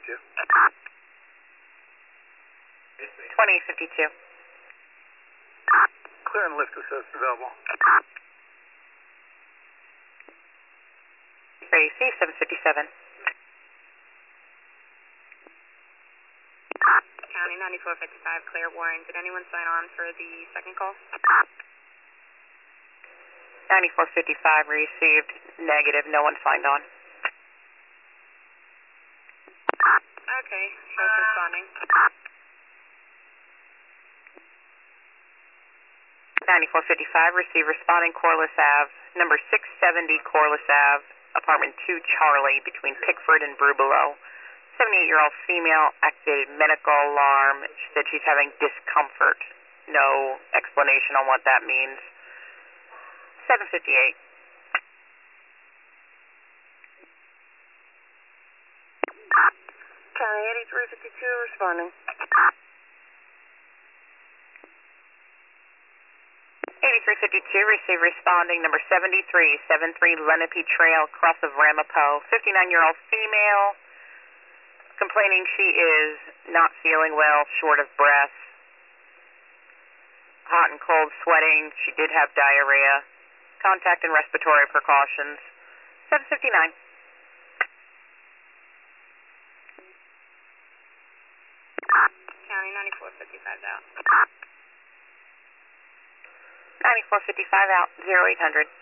2052. Clear and lift assist available. AC 757. County 9455, clear Warren. Did anyone sign on for the second call? 9455 received negative. No one signed on. Okay, show's responding. 9455 received responding Corliss Ave, number 670 Corliss Ave, apartment 2 Charlie, between Pickford and Brubelo. 78-year-old female, activated medical alarm. She said she's having discomfort. No explanation on what that means. 758. County 8352 responding. 8352 received responding number 7373 Lenape Trail, cross of Ramapo. 59-year-old female, complaining she is not feeling well, short of breath, hot and cold sweating. She did have diarrhea. Contact and respiratory precautions. 759. County 9455 out. 9455 out, 0800.